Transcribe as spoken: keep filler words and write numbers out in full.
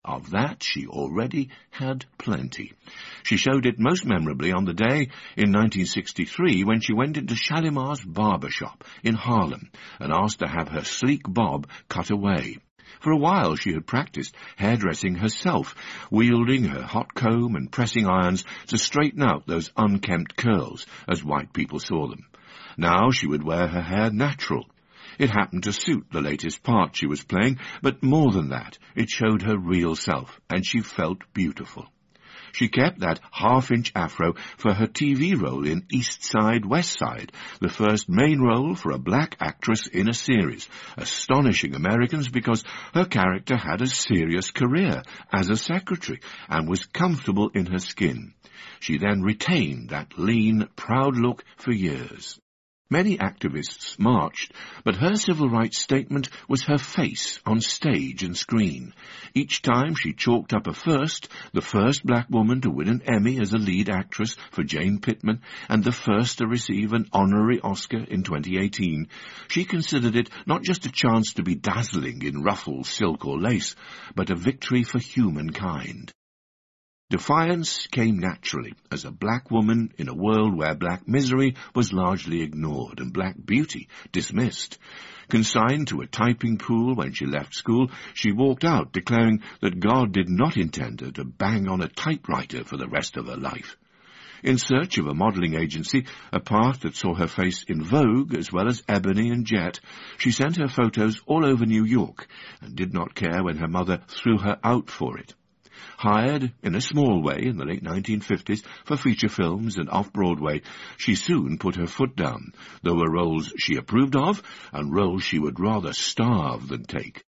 Of that she already had plenty. She showed it most memorably on the day in nineteen sixty-three when she went into Shalimar's barber shop in Harlem and asked to have her sleek bob cut away. For a while she had practiced hairdressing herself, wielding her hot comb and pressing irons to straighten out those unkempt curls, as white people saw them. Now she would wear her hair natural. It happened to suit the latest part she was playing, but more than that, it showed her real self, and she felt beautiful. She kept that half-inch afro for her T V role in East Side, West Side, the first main role for a black actress in a series, astonishing Americans because her character had a serious career as a secretary and was comfortable in her skin. She then retained that lean, proud look for years. Many activists marched, but her civil rights statement was her face on stage and screen. Each time she chalked up a first, the first black woman to win an Emmy as a lead actress for Jane Pittman, and the first to receive an honorary Oscar in twenty eighteen. She considered it not just a chance to be dazzling in ruffles, silk or lace, but a victory for humankind. Defiance came naturally as a black woman in a world where black misery was largely ignored and black beauty dismissed. Consigned to a typing pool when she left school, she walked out declaring that God did not intend her to bang on a typewriter for the rest of her life. In search of a modelling agency, a path that saw her face in Vogue as well as Ebony and Jet, she sent her photos all over New York and did not care when her mother threw her out for it. Hired in a small way in the late nineteen fifties for feature films and off-Broadway, she soon put her foot down. There were roles she approved of and roles she would rather starve than take.